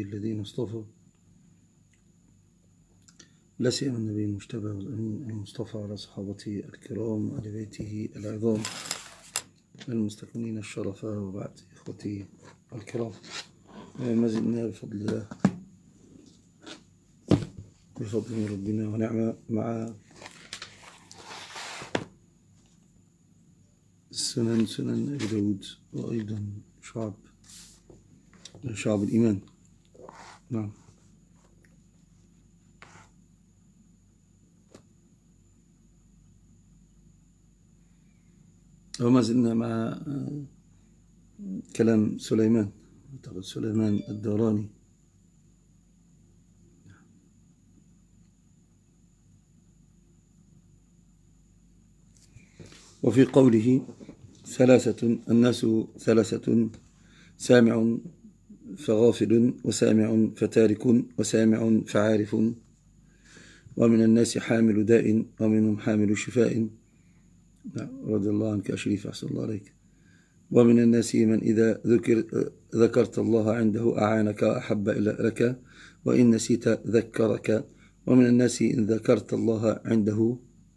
الذين اصطفى، لا سيما النبي المجتبى والأمين المصطفى، على صحابته الكرام وآل بيته العظام المستكملين الشرفاء. وبعد، إخوتي الكرام، ما زلنا بفضل ربنا ونعمة مع سنن أبي داود، وأيضا شعب الإيمان. نعم. وما زلنا مع كلام سليمان الداراني. وفي قوله الناس ثلاثة: سامع فغافل، وسامع فتارك، وسامع فعارف، ومن الناس حامل داء، ومنهم حامل شفاء. رضي الله عنك يا شريف، أحسن الله عليك. ومن الناس من إذا ذكرت الله عنده أعانك وأحب لك، وإن نسيت ذكرك. ومن الناس إن ذكرت الله عنده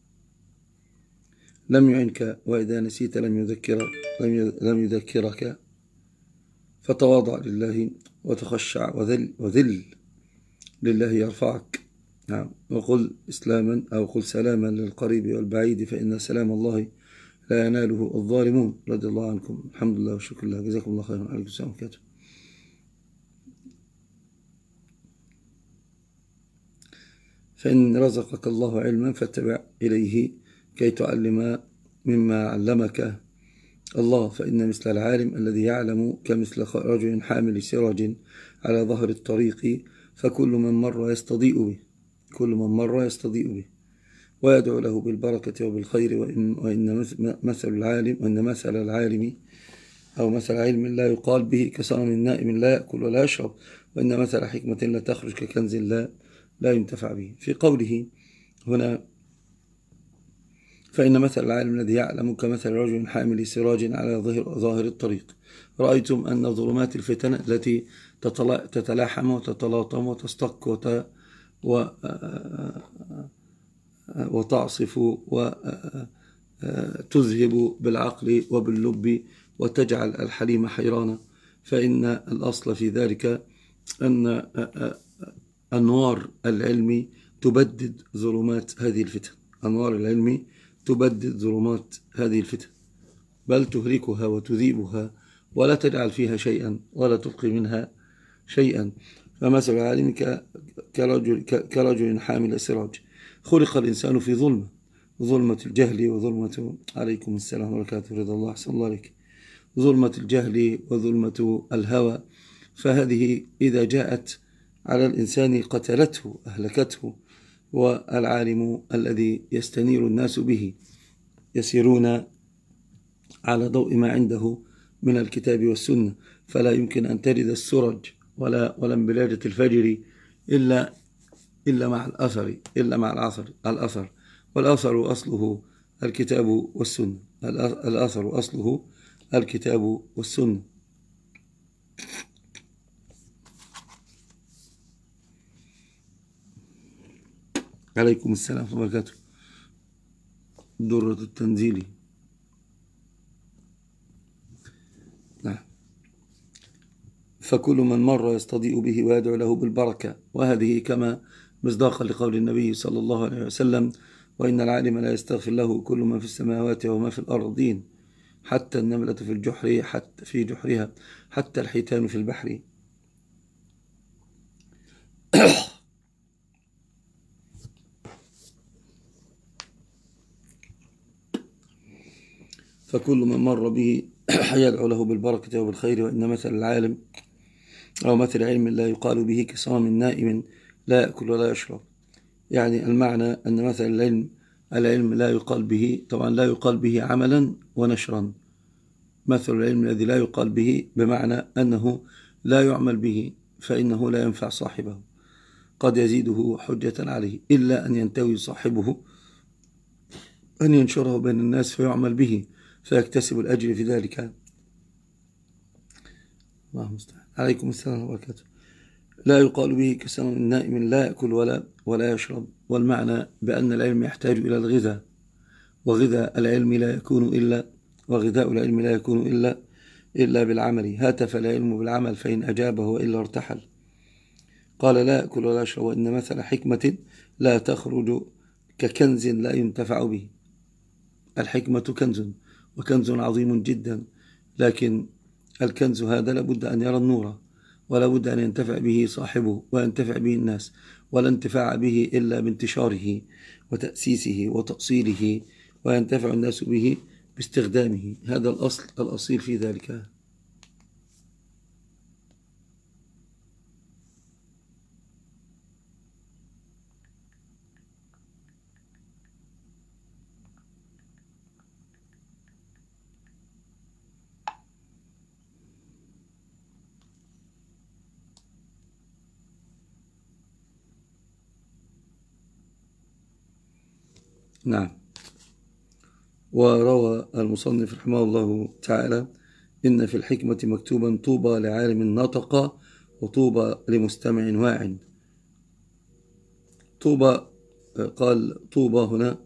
لم يعنك، وإذا نسيت لم يذكرك. فتواضع لله وتخشع وذل لله يرفعك. نعم. وقل إسلاما أو قل سلاما للقريب والبعيد، فإن سلام الله لا يناله الظالمون. رضي الله عنكم. الحمد لله والشكر لله، جزاكم الله خيرا. عليكم السلام وبركاته. فإن رزقك الله علما فاتبع إليه كي تعلم مما علمك الله، فإن مثل العالم الذي يعلم كمثل رجل حامل سراج على ظهر الطريق، فكل من مر يستضيء به ويدعو له بالبركة وبالخير. وإن مثل العالم أو مثل علم لا يقال به كصنم نائم لا يأكل ولا يشرب، وإن مثل حكمة لا تخرج ككنز لا ينتفع به. في قوله هنا: فإن مثل العالم الذي يعلم كمثل رجل حامل سراج على ظاهر الطريق. رأيتم أن ظلمات الفتن التي تتلاحم وتتلاطم وتستق وتعصف وتذهب بالعقل وباللب وتجعل الحليم حيرانا، فإن الأصل في ذلك أن أنوار العلم تبدد ظلمات هذه الفتن. أنوار العلم تبدد ظلمات هذه الفتن، بل تهلكها وتذيبها، ولا تجعل فيها شيئا ولا تلقي منها شيئا. فمثل العالم كرجل حامل سراج. خلق الإنسان في ظلمة الجهل وظلمة، عليكم السلام وبركاته، رضا الله، أحسن الله عليك، ظلمة الجهل وظلمة الهوى. فهذه إذا جاءت على الإنسان قتلته أهلكته. والعالم الذي يستنير الناس به يسيرون على ضوء ما عنده من الكتاب والسنة، فلا يمكن أن ترد السرج ولا انبلاجة الفجر إلا مع الأثر. والأثر أصله الكتاب والسنة. الأثر أصله الكتاب والسنة. عليكم السلام ورحمة الله وبركاته. درة التنزيل. نعم. فكل من مر يستضيء به ويدعو له بالبركة. وهذه كما مصداقا لقول النبي صلى الله عليه وسلم: وإن العالم لا يستغفر له كل من في السماوات وما في الأرضين، حتى النملة في الجحر، حتى في جحرها، حتى الحيتان في البحر. فكل من مر به يدعو له بالبركة وبالخير. وإن مثل العالم أو مثل علم لا يقال به كصنم نائم لا يأكل ولا يشرب. يعني المعنى أن مثل العلم لا يقال به، طبعا لا يقال به عملا ونشرا. مثل العلم الذي لا يقال به بمعنى أنه لا يعمل به، فإنه لا ينفع صاحبه، قد يزيده حجة عليه، إلا أن ينتوي صاحبه أن ينشره بين الناس فيعمل به فيكتسب الأجر في ذلك. الله المستعان. عليكم السلام وبركاته. لا يقال به كسن النائم لا يأكل ولا يشرب. والمعنى بأن العلم يحتاج إلى الغذاء، وغذاء العلم لا يكون إلا وغذاء العلم لا يكون إلا بالعمل. هاتف العلم بالعمل فإن أجابه وإلا ارتحل. قال لا يأكل ولا يشرب، وإن مثل حكمة لا تخرج ككنز لا ينتفع به. الحكمة كنز، وكنز عظيم جدا، لكن الكنز هذا لابد أن يرى النور، ولا بد أن ينتفع به صاحبه وينتفع به الناس، ولا انتفاع به إلا بانتشاره وتأسيسه وتأصيله، وينتفع الناس به باستخدامه. هذا الأصيل في ذلك. نعم. وروى المصنف رحمه الله تعالى: إن في الحكمة مكتوبا طوبى لعالم نطق وطوبى لمستمع واع. طوبى، قال طوبى هنا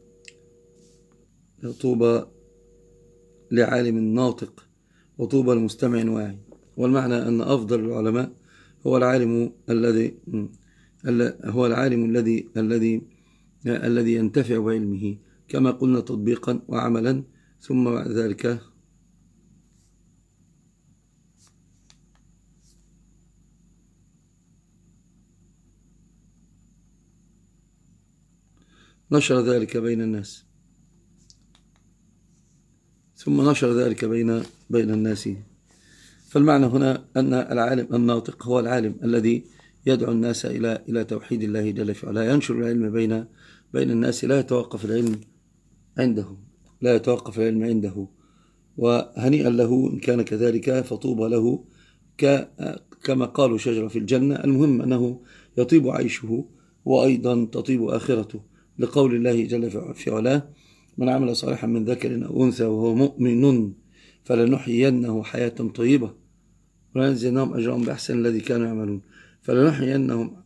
طوبى لعالم ناطق وطوبى لمستمع واعي. والمعنى أن أفضل العلماء هو العالم الذي ينتفع بعلمه، كما قلنا تطبيقا وعملا. ثم بعد ذلك نشر ذلك بين الناس، ثم نشر ذلك بين الناس. فالمعنى هنا أن العالم الناطق هو العالم الذي يدعو الناس إلى توحيد الله جل في علاه، ينشر العلم بين الناس، لا يتوقف العلم عنده. وهنيئا له إن كان كذلك، فطوبى له كما قالوا شجرة في الجنة. المهم أنه يطيب عيشه وأيضا تطيب آخرته، لقول الله جل في علاه: من عمل صالحا من ذكر أو أنثى وهو مؤمن فلنحيينه حياة طيبة ولنجزينهم أجرهم بأحسن الذي كانوا يعملون. فلنحيينهم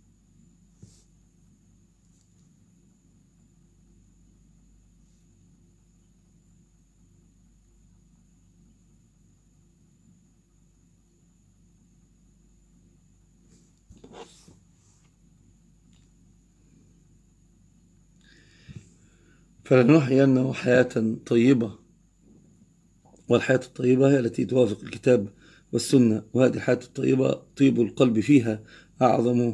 حياة طيبة، والحياة الطيبة هي التي توافق الكتاب والسنة. وهذه الحياة الطيبة طيب القلب فيها أعظم.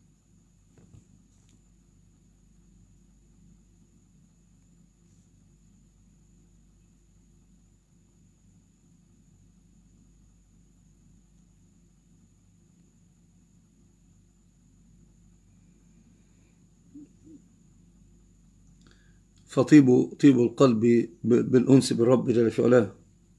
طيب القلب بالأنس بالرب جل في علاه.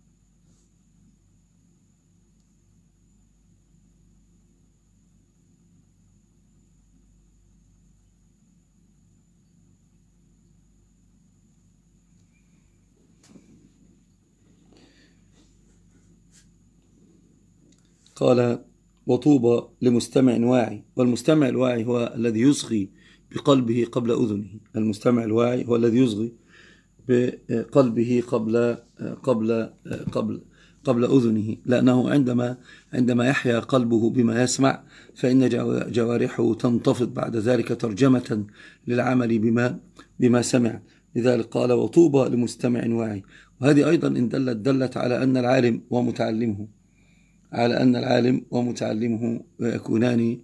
قال: وطوبى لمستمع واعي. والمستمع الواعي هو الذي يصغي بقلبه قبل أذنه. المستمع الواعي هو الذي يصغي بقلبه قبل أذنه، لأنه عندما يحيا قلبه بما يسمع، فإن جوارحه تنتفض بعد ذلك ترجمة للعمل بما سمع. لذلك قال: وطوبى لمستمع واعي. وهذه أيضا إن دلت على أن العالم ومتعلمه يكونان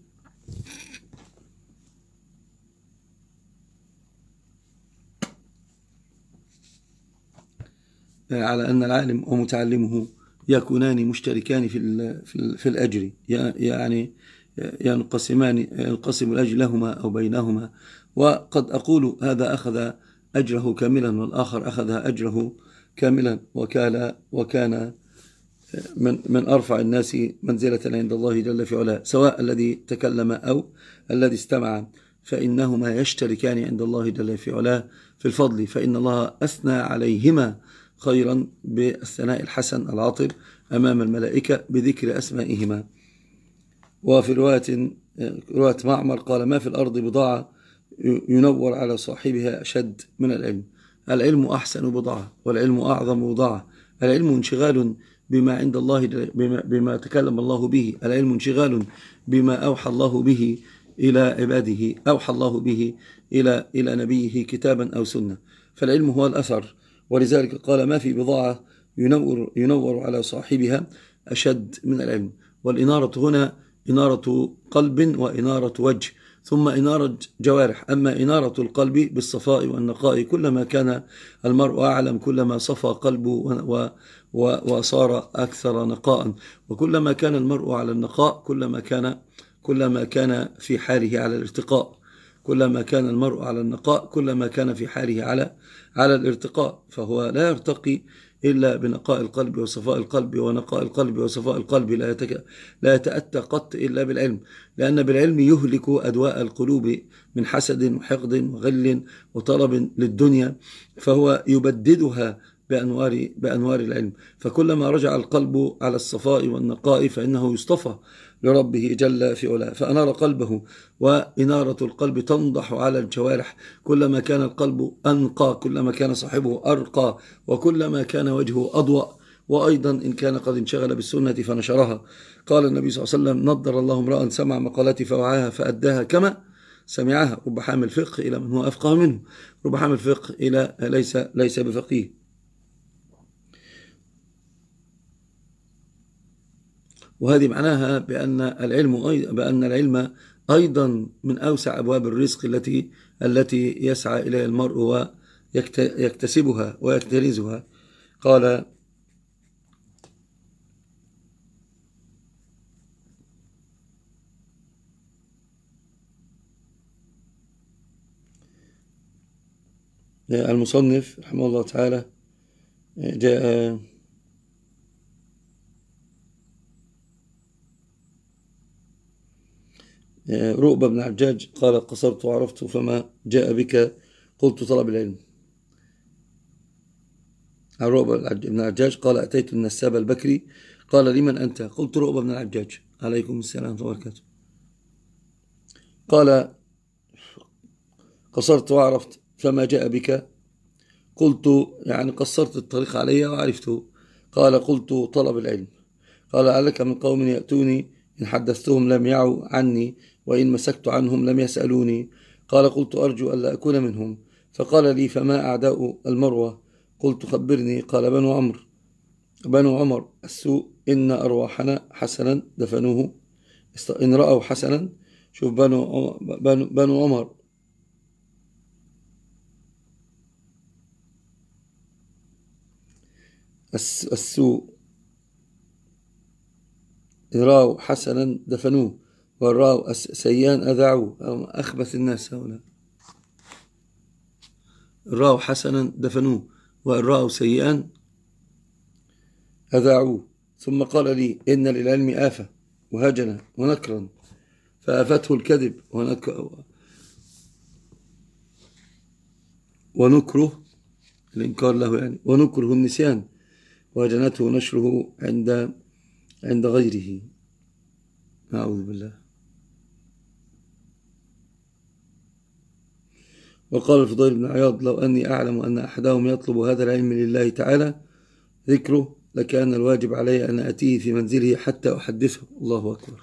مشتركان في الأجر، يعني ينقسم الأجر لهما أو بينهما. وقد أقول هذا أخذ أجره كاملا والآخر أخذ أجره كاملا، وكان من أرفع الناس منزلة عند الله جل في علاه، سواء الذي تكلم أو الذي استمع، فإنهما يشتركان عند الله جل في علاه في الفضل. فإن الله أثنى عليهما خيرا بالثناء الحسن العاطر أمام الملائكة بذكر أسمائهما. وفي رواية معمر قال ما في الأرض بضاعة ينور على صاحبها أشد من العلم. العلم أحسن بضاعة، والعلم أعظم بضاعة. العلم انشغال بما عند الله، بما تكلم الله به. العلم انشغال بما أوحى الله به إلى عباده، أوحى الله به إلى نبيه كتابا أو سنة. فالعلم هو الأثر، ولذلك قال ما في بضاعة ينور على صاحبها أشد من العلم. والإنارة هنا إنارة قلب وإنارة وجه، ثم إنارة جوارح. أما إنارة القلب بالصفاء والنقاء، كلما كان المرء أعلم كلما صفى قلبه وصار أكثر نقاء. وكلما كان المرء على النقاء كلما كان في حاله على الارتقاء. كلما كان المرء على النقاء كلما كان في حاله على الارتقاء. فهو لا يرتقي إلا بنقاء القلب وصفاء القلب، ونقاء القلب وصفاء القلب لا يتأتى قط إلا بالعلم، لأن بالعلم يهلك أدواء القلوب من حسد وحقد وغل وطلب للدنيا، فهو يبددها بأنوار العلم. فكلما رجع القلب على الصفاء والنقاء فإنه يصطفى لربه جل في علاه، فأنار قلبه. وإنارة القلب تنضح على الجوارح. كلما كان القلب أنقى كلما كان صاحبه أرقى، وكلما كان وجهه أضوأ. وأيضا إن كان قد انشغل بالسنة فنشرها. قال النبي صلى الله عليه وسلم نضر الله امرأ سمع مقالتي فوعاها فأداها كما سمعها. رب حامل فقه إلى من هو أفقه منه، رب حامل فقه إلى ليس بفقيه. وهذه معناها بأن العلم أيضا من أوسع أبواب الرزق التي يسعى إليها المرء ويكتسبها ويكتنزها. قال المصنف رحمه الله تعالى جاء رؤبة بن عجاج قال قصرت وعرفت فما جاء بك قلت طلب العلم. رؤبة بن عجاج قال أتيت النساب البكري قال لمن أنت؟ قلت رؤبة بن العجاج عليكم السلام ورحمة الله وبركاته. قال قصرت وعرفت فما جاء بك؟ قلت يعني قصرت الطريق علي وعرفته. قال قلت طلب العلم. قال عليك من قوم يأتوني إن حدثتهم لم يعوا عني، وإن مسكت عنهم لم يسألوني. قال قلت أرجو ألا أكون منهم. فقال لي فما أعداء المروة؟ قلت خبرني. قال بنو عمر السوء إن أرواحنا حسنا دفنوه إن رأوا حسنا. شوف بنو عمر السوء إن رأوا حسنا دفنوه، وإن رأوا سيئا أذاعوه. أخبث الناس هؤلاء. إن رأوا حسنا دفنوه وإن رأوا سيئا أذاعوه. ثم قال لي إن للعلم آفة وهجنا ونكرا، فآفته الكذب ونكره الإنكار له يعني، ونكره النسيان، وهجنته نشره عند غيره. أعوذ بالله. وقال الفضيل بن عياض لو أني أعلم أن أحدهم يطلب هذا العلم لله تعالى ذكره لكان الواجب علي أن أتيه في منزله حتى أحدثه. الله أكبر.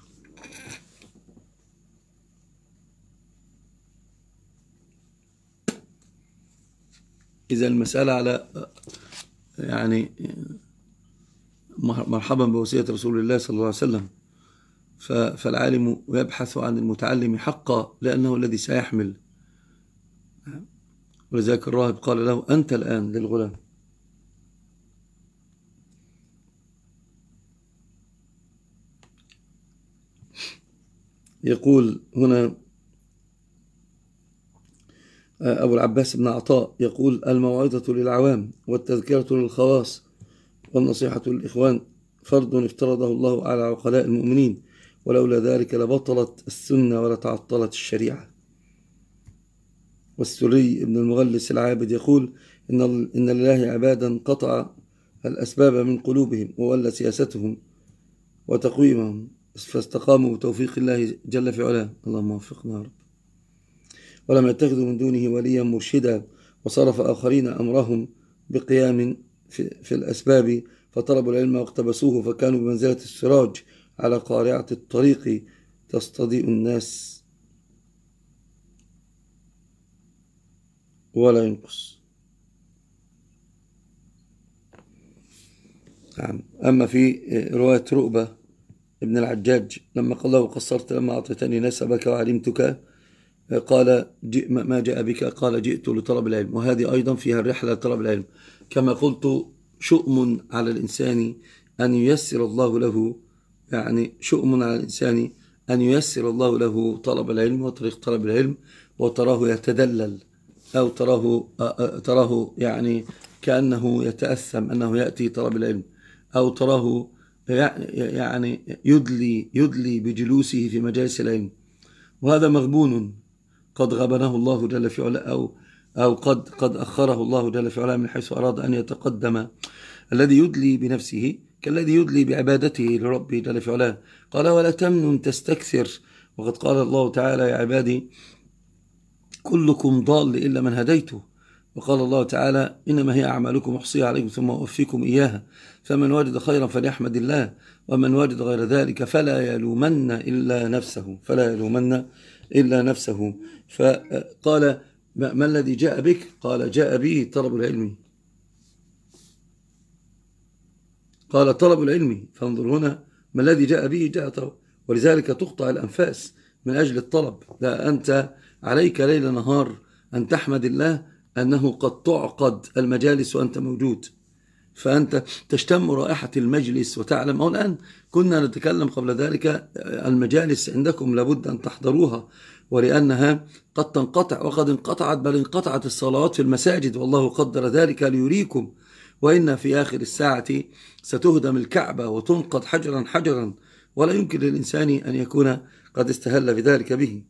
إذا المسألة على يعني مرحبا بوصية رسول الله صلى الله عليه وسلم. فالعالم يبحث عن المتعلم حقا لأنه الذي سيحمل. ولذلك الراهب قال له أنت الآن للغلام. يقول هنا أبو العباس بن عطاء يقول الموعظة للعوام والتذكرة للخواص والنصيحة للإخوان فرض افترضه الله على عقلاء المؤمنين، ولولا ذلك لبطلت السنة ولتعطلت الشريعة. والسري ابن المغلس العابد يقول إن لله عبادا قطع الأسباب من قلوبهم وولى سياستهم وتقويمهم فاستقاموا بتوفيق الله جل في علاه. اللهم وفقنا يا رب. ولم يتخذوا من دونه وليا مرشدا، وصرف آخرين أمرهم بقيام في الأسباب، فطلبوا العلم واقتبسوه، فكانوا بمنزلة السراج على قارعة الطريق تستضيء الناس ولا ينقص. أما في رواية رؤبة ابن العجاج لما قال له قصرت لما أعطيتني نسبك وعلمتك، قال ما جاء بك؟ قال جئت لطلب العلم. وهذه أيضا فيها الرحلة لطلب العلم. كما قلت شؤم على الإنسان أن ييسر الله له، يعني شؤم على الإنسان أن ييسر الله له طلب العلم وطريق طلب العلم، وتراه يتدلل أو تراه يعني كأنه يتأثم أنه يأتي طلب العلم، أو تراه يعني يدلي بجلوسه في مجالس العلم، وهذا مغبون قد غبنه الله جل في علاه، أو قد أخره الله جل في علاه من حيث أراد أن يتقدم. الذي يدلي بنفسه كالذي يدلي بعبادته لربه جل في علاه. قال ولا تمنن تستكثر، وقد قال الله تعالى يا عبادي كلكم ضال إلا من هديته. وقال الله تعالى إنما هي أعمالكم أحصيها عليكم ثم أوفيكم إياها، فمن وجد خيرا فليحمد الله، ومن وجد غير ذلك فلا يلومن إلا نفسه. فقال ما الذي جاء بك؟ قال جاء به طلب العلم. قال طلب العلم. فانظر هنا ما الذي جاء به؟ جاء طلب. ولذلك تقطع الأنفاس من أجل الطلب. لا، أنت عليك ليل نهار أن تحمد الله أنه قد تعقد المجالس وأنت موجود، فأنت تشتم رائحة المجلس وتعلم. الآن كنا نتكلم قبل ذلك المجالس عندكم لابد أن تحضروها، ولأنها قد تنقطع، وقد انقطعت، بل انقطعت الصلوات في المساجد، والله قدر ذلك ليريكم. وإن في آخر الساعة ستهدم الكعبة وتنقض حجرا حجرا، ولا يمكن للإنسان أن يكون قد استهل بذلك به.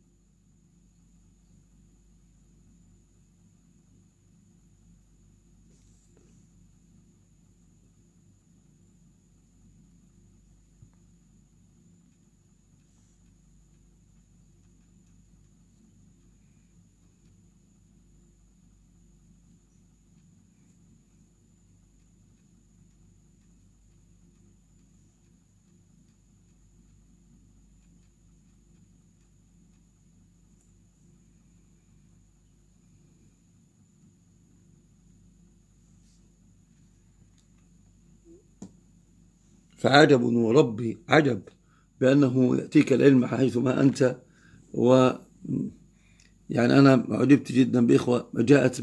فعجب وربي عجب بأنه يأتيك العلم حيثما أنت. و يعني أنا عجبت جدا بإخوة جاءت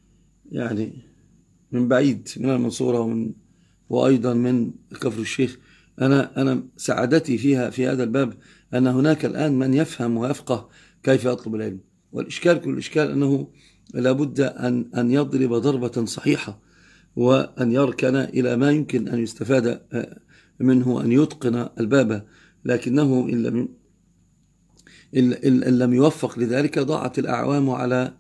من بعيد، من المنصورة وأيضا من كفر الشيخ. أنا سعادتي في هذا الباب أن هناك الآن من يفهم ويفقه كيف يطلب العلم. والإشكال كل الإشكال أنه لابد أن يضرب ضربة صحيحة، وأن يركن إلى ما يمكن أن يستفاد منه، أن يتقن الباب. لكنه إن لم يوفق لذلك ضاعت الأعوام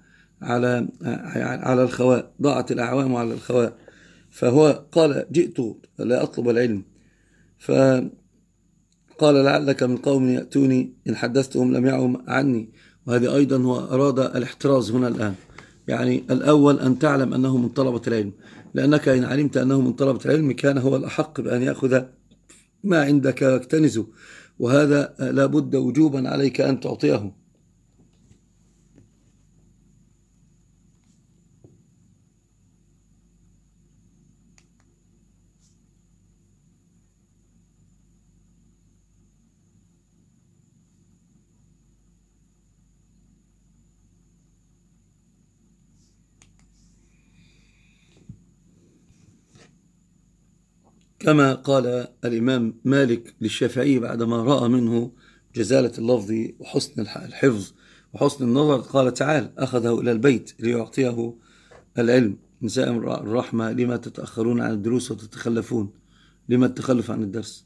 على الخواء، ضاعت الأعوام على الخواء. فهو قال جئت لا أطلب العلم، فقال لعلك من قوم يأتوني إن حدثتهم لم يعوا عني. وهذه أيضا هو أراد الاحتراز هنا الآن. يعني الأول أن تعلم أنه من طلبة العلم، لأنك إن علمت أنه من طلبة العلم كان هو الأحق بأن يأخذ ما عندك واكتنزه، وهذا لابد وجوبا عليك أن تعطيه. كما قال الإمام مالك للشافعي بعدما رأى منه جزالة اللفظ وحسن الحفظ وحسن النظر، قال تعال، أخذه إلى البيت ليعطيه العلم. نساء الرحمة لما تتأخرون عن الدروس وتتخلفون؟ لما التخلف عن الدرس؟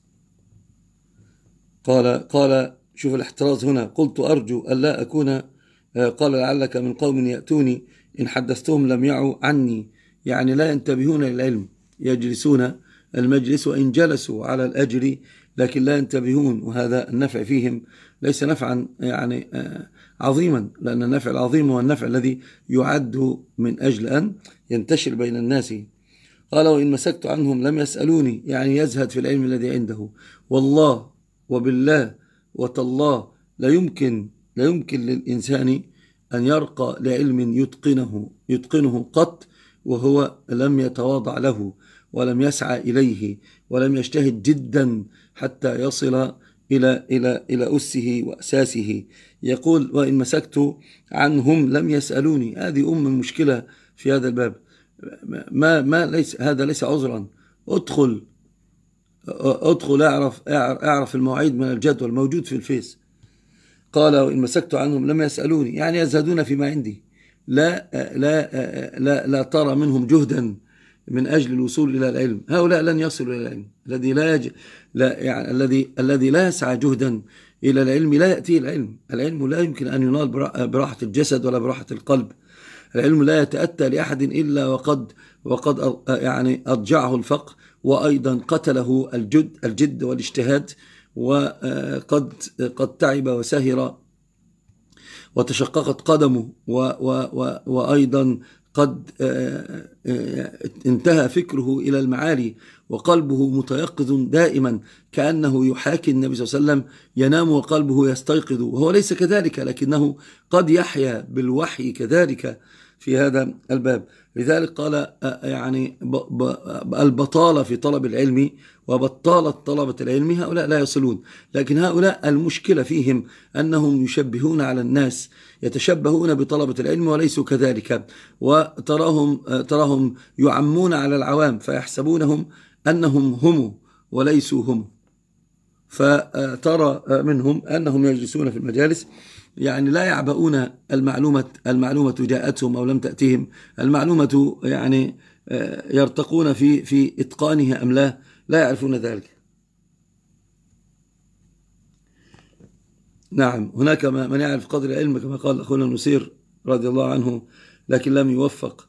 قال شوف الاحتراز هنا. قلت أرجو ألا أكون، قال لعلك من قوم يأتوني إن حدثتهم لم يعوا عني، يعني لا ينتبهون للعلم، يجلسون المجلس وإن جلسوا على الأجر لكن لا ينتبهون، وهذا النفع فيهم ليس نفعا يعني عظيما، لأن النفع العظيم هو النفع الذي يعد من أجل أن ينتشر بين الناس. قال وإن مسكت عنهم لم يسألوني، يعني يزهد في العلم الذي عنده. والله وبالله وتالله لا يمكن للإنسان أن يرقى لعلم يتقنه قط وهو لم يتواضع له ولم يسعى إليه ولم يجتهد جدا حتى يصل إلى أسه وأساسه. يقول وإن مسكت عنهم لم يسألوني، هذه المشكلة في هذا الباب. ما ليس هذا ليس عذرا. ادخل اعرف المواعيد من الجدول موجود في الفيس. قال وإن مسكت عنهم لم يسألوني، يعني يزهدون فيما عندي، لا ترى منهم جهدا من أجل الوصول إلى العلم. هؤلاء لن يصلوا إلى العلم. الذي لا يسعى جهدا إلى العلم لا يأتيه العلم. العلم لا يمكن أن ينال براحة الجسد ولا براحة القلب. العلم لا يتأتى لأحد إلا وقد يعني أضجعه الفقر، وأيضا قتله الجد والاجتهاد، وقد تعب وسهر وتشققت قدمه، وأيضا قد انتهى فكره إلى المعالي، وقلبه متيقظ دائما كأنه يحاكي النبي صلى الله عليه وسلم ينام وقلبه يستيقظ، وهو ليس كذلك، لكنه قد يحيا بالوحي كذلك في هذا الباب. لذلك قال يعني البطالة في طلب العلم وبطالة طلبة العلم هؤلاء لا يصلون. لكن هؤلاء المشكلة فيهم أنهم يشبهون على الناس، يتشبهون بطلبة العلم وليسوا كذلك، وتراهم يعمون على العوام فيحسبونهم أنهم هم وليسوا هم. فترى منهم أنهم يجلسون في المجالس يعني لا يعبؤون المعلومة جاءتهم أو لم تأتهم، المعلومة يعني يرتقون في إتقانها أم لا يعرفون ذلك. نعم، هناك من يعرف قدر العلم كما قال أخونا المسير رضي الله عنه لكن لم يوفق.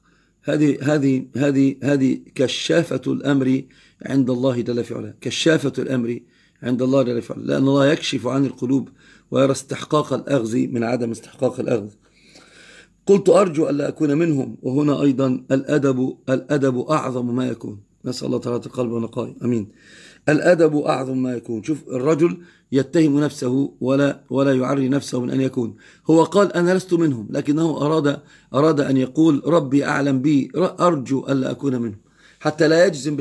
هذه كشافة الأمر عند الله جل في علاه، كشافة الأمر عند الله جل في علاه، لأن الله يكشف عن القلوب ويرى استحقاق الأخذ من عدم استحقاق الأخذ. قلت أرجو ألا أكون منهم. وهنا أيضا الأدب أعظم ما يكون. نسأل الله تعالى القلب ونقائه، أمين. الأدب أعظم ما يكون. شوف الرجل يتهم نفسه ولا يعري نفسه من أن يكون. هو قال أنا لست منهم، لكنه أراد أن يقول ربي أعلم بي، أرجو ألا أكون منهم، حتى لا يجزم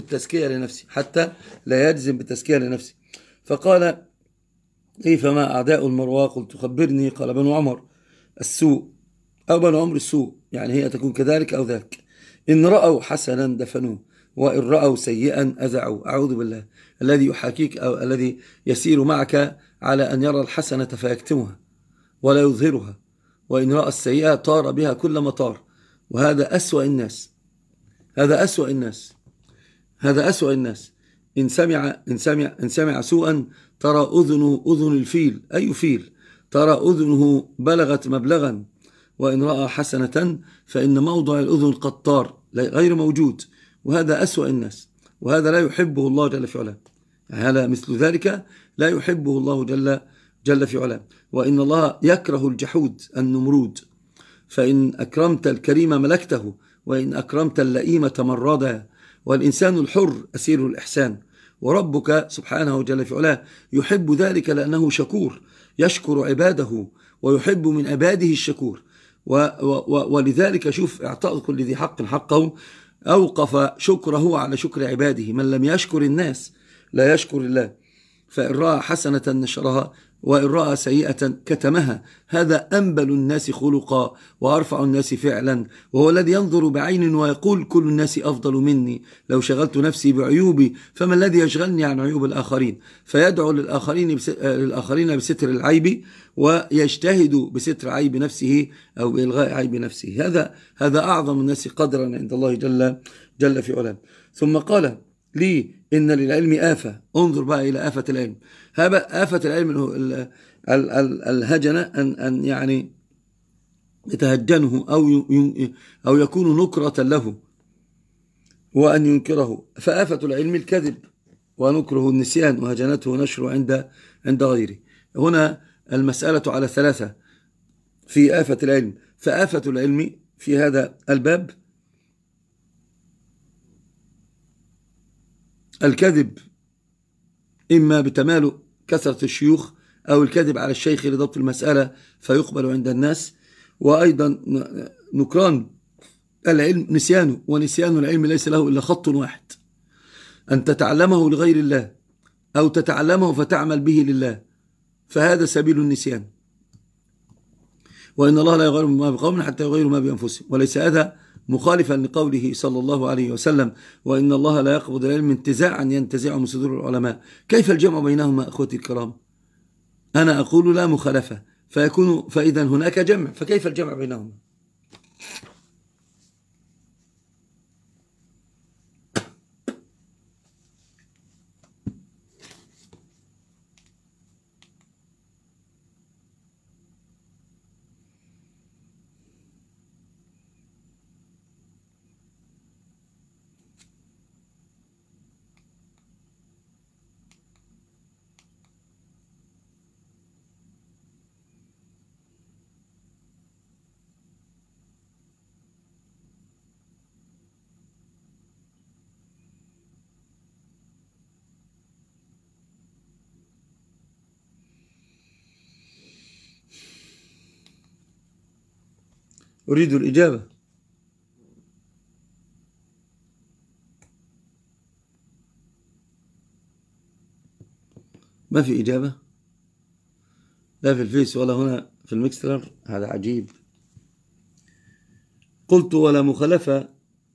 بالتزكية لنفسه. فقال كيف ما أعداء المروى؟ قلت خبرني. قال بنو عمر السوء، أو بنو عمر السوء، يعني هي تكون كذلك أو ذاك. إن رأوا حسنا دفنوه، وإن رأوا سيئا أذعوا. أعوذ بالله. الذي يحاكيك أو الذي يسير معك على أن يرى الحسنة فيكتمها ولا يظهرها، وإن رأى السيئة طار بها كل مطار. وهذا أسوأ الناس. إن سمع سوءا ترى أذن الفيل، أي فيل؟ ترى أذنه بلغت مبلغا. وإن رأى حسنة فإن موضع الأذن قد طار غير موجود. وهذا أسوأ الناس، وهذا لا يحبه الله جل في علاه. هذا مثل ذلك لا يحبه الله جل في علاه. وإن الله يكره الجحود النمرود. فإن أكرمت الكريم ملكته، وإن أكرمت اللئيم تمردا. والإنسان الحر أسير الإحسان، وربك سبحانه جل في علاه يحب ذلك لأنه شكور، يشكر عباده ويحب من عباده الشكور. ولذلك شوف إعطاء كل ذي حق حقه، أوقف شكره على شكر عباده. من لم يشكر الناس لا يشكر الله. فإن رأى حسنة نشرها، وإن رأى سيئة كتمها. هذا أنبل الناس خلقا وأرفع الناس فعلا، وهو الذي ينظر بعين ويقول كل الناس أفضل مني، لو شغلت نفسي بعيوبي فما الذي يشغلني عن عيوب الآخرين. فيدعو للآخرين بستر العيب، ويجتهد بستر عيب نفسه أو بإلغاء عيب نفسه. هذا أعظم الناس قدرا عند الله جل في علاه. ثم قال لي إن للعلم آفة. انظر بقى إلى آفة العلم. آفة العلم الهجنة أن يعني يتهجنه أو يكون نكرة له وأن ينكره. فآفة العلم الكذب ونكره النسيان، وهجنته نشر عند غيره. هنا المسألة على ثلاثة في آفة العلم. فآفة العلم في هذا الباب الكذب، إما بتمالؤ كثرة الشيوخ، أو الكذب على الشيخ لضبط المسألة فيقبل عند الناس، وأيضا نكران العلم نسيانه، ونسيان العلم ليس له إلا خط واحد: أن تتعلمه لغير الله، أو تتعلمه فتعمل به لله، فهذا سبيل النسيان. وإن الله لا يغير ما بقوم حتى يغيروا ما بأنفسهم. وليس هذا مخالفا لقوله صلى الله عليه وسلم: وإن الله لا يقبض العلم انتزاعا ينتزعه من صدور العلماء. كيف الجمع بينهما أخوتي الكرام؟ أنا أقول لا مخالفة، فإذا هناك جمع، فكيف الجمع بينهما؟ أريد الإجابة. ما في إجابة، لا في الفيس ولا هنا في الميكسلر. هذا عجيب. قلت ولا مخالفة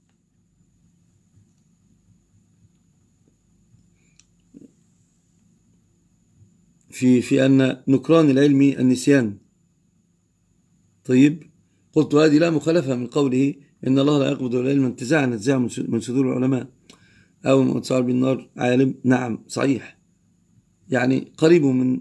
في أن نكران العلم النسيان. طيب، قلت هذه لا مخالفة من قوله إن الله لا يقبض العلم انتزاعا ينتزعه من صدور العلماء، أو من صار بالنار عالم. نعم صحيح، يعني قريب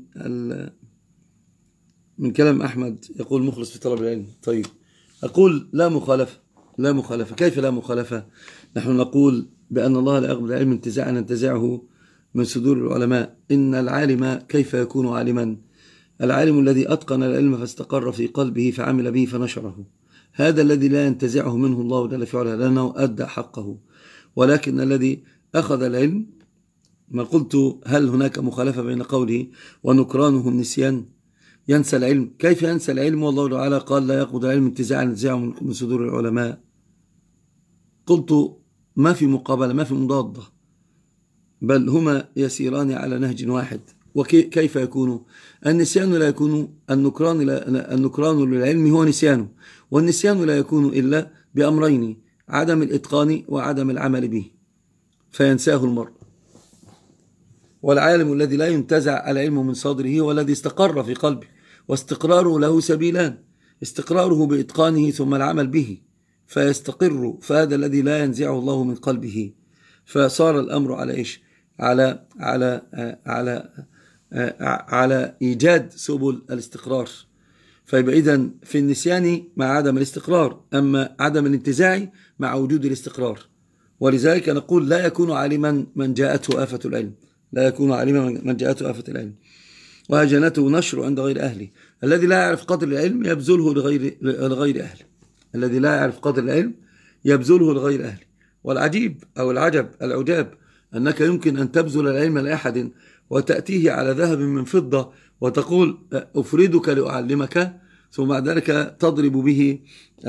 من كلام أحمد يقول مخلص في طلب العلم. طيب، أقول لا مخالفة. لا مخالفة. كيف لا مخالفة؟ نحن نقول بأن الله لا يقبض العلم انتزاعا ينتزعه من صدور العلماء. إن العالم كيف يكون عالما؟ العالم الذي أتقن العلم فاستقر في قلبه فعمل به فنشره، هذا الذي لا ينتزعه منه الله جل في علاه، لأنه أدى حقه. ولكن الذي أخذ العلم، ما قلت هل هناك مخالفة بين قوله ونكرانه النسيان؟ ينسى العلم. كيف ينسى العلم والله تعالى قال لا يقبض العلم انتزاعا ينتزعه من صدور العلماء؟ قلت ما في مقابلة، ما في مضادة، بل هما يسيران على نهج واحد. وكيف يكون؟ النسيان لا يكون، النكران للعلم هو نسيانه، والنسيان لا يكون إلا بأمرين: عدم الإتقان وعدم العمل به، فينساه المرء. والعالم الذي لا ينتزع العلم من صدره هو الذي استقر في قلبه، واستقراره له سبيلان: استقراره بإتقانه ثم العمل به فيستقر، فهذا الذي لا ينزعه الله من قلبه. فصار الأمر على إيش؟ على إيجاد سبل الاستقرار. فيبقى إذن في النسيان مع عدم الاستقرار، أما عدم الانتزاع مع وجود الاستقرار. ولذلك نقول لا يكون عالما من جاءته آفة العلم، لا يكون عالما من جاءته آفة العلم، وهجنته نشر عند غير أهله. الذي لا يعرف قدر العلم يبذله لغير أهله، الذي لا يعرف قدر العلم يبذله لغير أهله. والعجيب أو العجاب أنك يمكن أن تبذل العلم لأحد وتأتيه على ذهب من فضة وتقول أفردك لأعلمك، ثم بعد ذلك تضرب به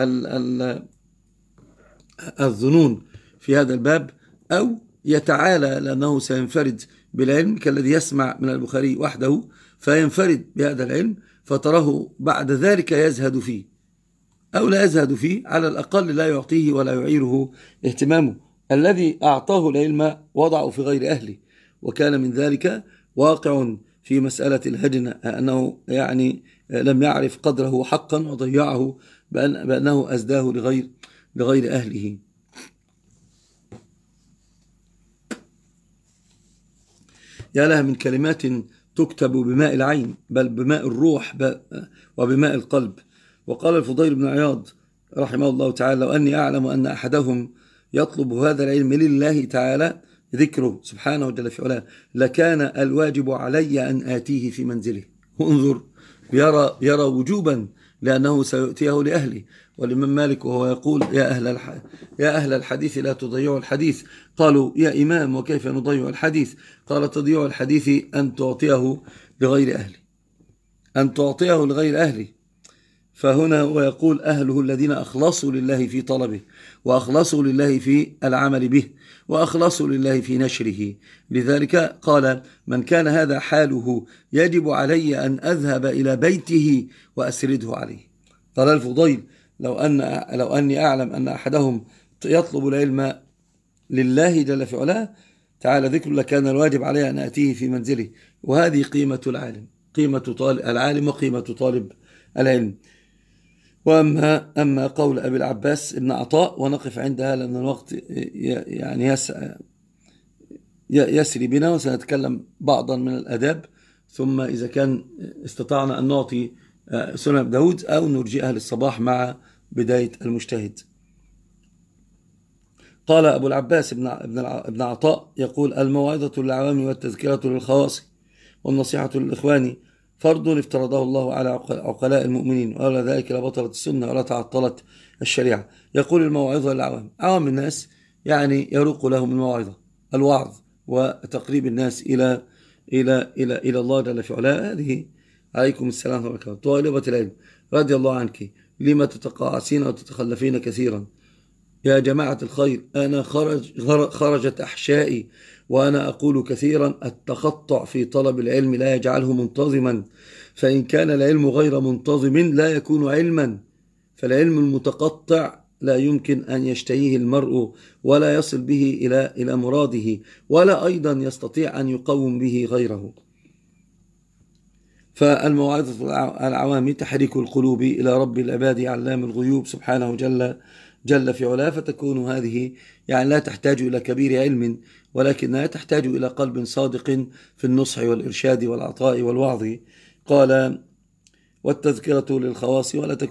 الظنون في هذا الباب، أو يتعالى لأنه سينفرد بالعلم كالذي يسمع من البخاري وحده فينفرد بهذا العلم، فتراه بعد ذلك يزهد فيه أو لا يزهد فيه، على الأقل لا يعطيه ولا يعيره اهتمامه. الذي أعطاه العلم وضعه في غير أهله، وكان من ذلك واقع في مسألة الهجنة، أنه يعني لم يعرف قدره حقا وضيعه بأنه أزداه لغير أهله. يا لها من كلمات تكتب بماء العين، بل بماء الروح وبماء القلب. وقال الفضيل بن عياض رحمه الله تعالى: لو أني أعلم أن أحدهم يطلب هذا العلم لله تعالى ذكره سبحانه وجل في علاه لكان الواجب علي أن آتيه في منزله. انظر، يرى وجوبا لأنه سيؤتيه لأهله. والإمام مالك وهو يقول يا أهل الحديث لا تضيعوا الحديث. قالوا يا إمام وكيف نضيع الحديث؟ قال تضيع الحديث أن تعطيه لغير أهله، أن تعطيه لغير أهله. فهنا هو يقول أهله الذين أخلصوا لله في طلبه، وأخلصوا لله في العمل به، وأخلصوا لله في نشره. لذلك قال من كان هذا حاله يجب علي أن أذهب إلى بيته وأسرده عليه. قال الفضيل لو أني أعلم أن أحدهم يطلب العلم لله جل في علاه تعالى ذكر لكان الواجب علي أن أتيه في منزله. وهذه قيمة العالم، قيمة طالب العالم وقيمة طالب العلم. أما قول أبي العباس ابن عطاء، ونقف عندها لأن الوقت يعني يسري بنا، وسنتكلم بعضا من الأداب، ثم إذا كان استطعنا أن نعطي سنن داود أو نرجئها للصباح مع بداية المجتهد. قال أبو العباس ابن عطاء يقول الموعظة للعوام والتذكرة للخواص والنصيحة للإخوان فرض افترضه الله على عقلاء المؤمنين، ولولا ذلك لبطلت السنة ولا تعطلت الشريعة. يقول الموعظة للعوام، عوام الناس يعني يروق لهم الموعظة، الوعظ وتقريب الناس إلى الله جل في علاه. هذه عليكم السلام ورحمة الله. طالبة العلم رضي الله عنك لما تتقاعسين وتتخلفين كثيرا؟ يا جماعة الخير، أنا خرجت أحشائي وأنا أقول كثيرا التقطع في طلب العلم لا يجعله منتظما، فإن كان العلم غير منتظم لا يكون علما. فالعلم المتقطع لا يمكن أن يشتهيه المرء ولا يصل به إلى مراده، ولا أيضا يستطيع أن يقوم به غيره. فالموعظة العوام تحرك القلوب إلى رب العباد علام الغيوب سبحانه جل في علاه، فتكون هذه يعني لا تحتاج إلى كبير علم، ولكنها تحتاج إلى قلب صادق في النصح والإرشاد والعطاء والوعظ. قال والتذكرة للخواص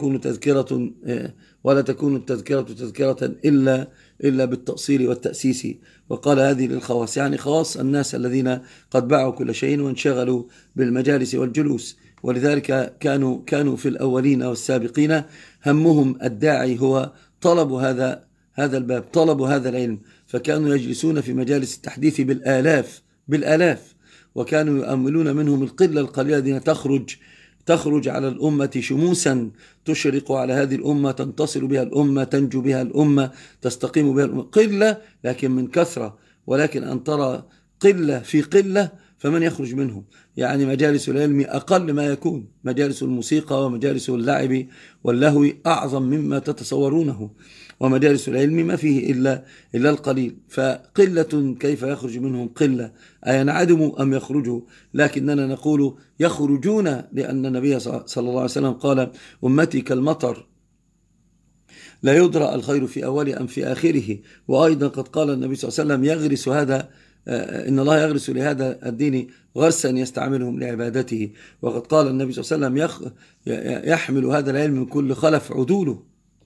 ولا تكون التذكرة تذكرة إلا بالتأصيل والتأسيس. وقال هذه للخواص يعني خواص الناس الذين قد باعوا كل شيء وانشغلوا بالمجالس والجلوس. ولذلك كانوا في الأولين والسابقين همهم الداعي هو طلب هذا الباب، طلب هذا العلم، فكانوا يجلسون في مجالس التحديث بالآلاف، وكانوا يؤملون منهم القلة القليلة الذين تخرج على الأمة شموسا تشرق على هذه الأمة، تنتصر بها الأمة، تنجو بها الأمة، تستقيم بها الأمة. قلة لكن من كثرة، ولكن أن ترى قلة في قلة فمن يخرج منهم؟ يعني مجالس العلم أقل ما يكون، مجالس الموسيقى ومجالس اللعب واللهو أعظم مما تتصورونه، ومجالس العلم ما فيه إلا القليل. فقلة كيف يخرج منهم قلة؟ أينعدموا أم يخرجوا؟ لكننا نقول يخرجون، لأن النبي صلى الله عليه وسلم قال أمتي كالمطر لا يدرى الخير في أوله أم في آخره. وأيضا قد قال النبي صلى الله عليه وسلم يغرس هذا إن الله يغرس لهذا الدين غرسا يستعملهم لعبادته. وقد قال النبي صلى الله عليه وسلم يحمل هذا العلم من كل خلف عدوله،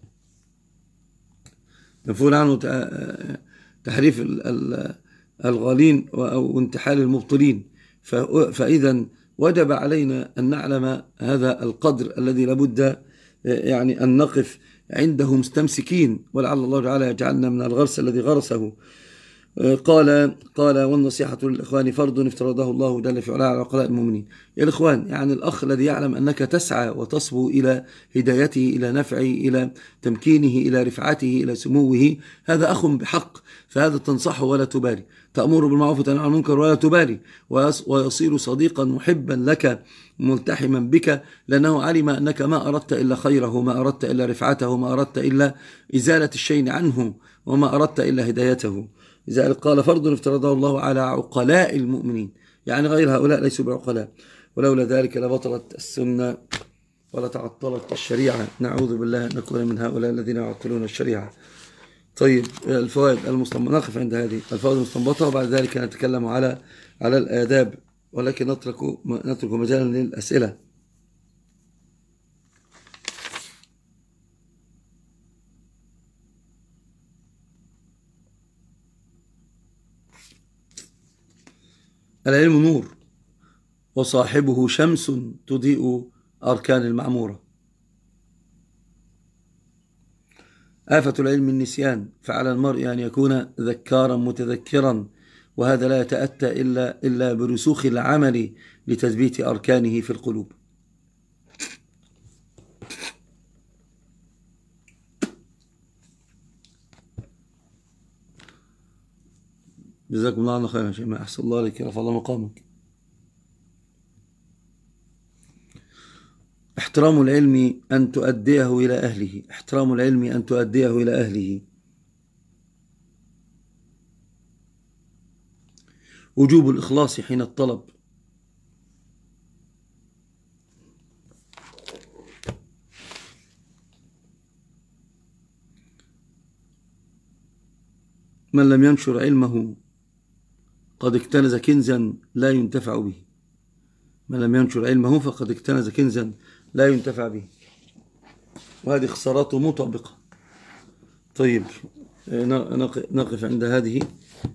ينفون عنه تحريف الغالين أو انتحال المبطلين. فإذا وجب علينا أن نعلم هذا القدر الذي لابد يعني أن نقف عنده مستمسكين، ولعل الله تعالى يجعلنا من الغرس الذي غرسه. قال والنصيحة للإخوان فرض افترضه الله جل في علاه على عقلاء المؤمنين. يا الإخوان يعني الأخ الذي يعلم أنك تسعى وتصبو إلى هدايته، إلى نفعه، إلى تمكينه، إلى رفعته، إلى سموه، هذا أخ بحق، فهذا تنصحه ولا تبالي، تأمر بالمعروف وتنهى عن المنكر ولا تبالي، ويصير صديقا محبا لك ملتحما بك، لأنه علم أنك ما أردت إلا خيره، ما أردت إلا رفعته، ما أردت إلا إزالة الشين عنه، وما أردت إلا هدايته. لذلك قال فرض افترضه الله على عقلاء المؤمنين، يعني غير هؤلاء ليسوا بعقلاء، ولولا ذلك لبطلت السنة ولا تعطلت الشريعة. نعوذ بالله أن نكون من هؤلاء الذين يعطلون الشريعة. طيب الفوائد المستنبطة، نقف عند هذه الفوائد المستنبطة، وبعد ذلك نتكلم على الآداب، ولكن نترك مجالا للأسئلة. العلم نور وصاحبه شمس تضيء أركان المعمورة. آفة العلم النسيان، فعلى المرء أن يكون ذكارا متذكرا، وهذا لا يتأتى إلا برسوخ العمل لتثبيت أركانه في القلوب. جزاكم الله خيرا يا شيخ، أحسن الله عليك، رفع الله مقامك. احترام العلم أن تؤديه إلى أهله، احترام العلم أن تؤديه إلى أهله. وجوب الإخلاص حين الطلب. من لم ينشر علمه قد اكتنز كنزا لا ينتفع به. من لم ينشر علمه فقد اكتنز كنزا لا ينتفع به، وهذه خسارات مطابقة. طيب، نقف عند هذه.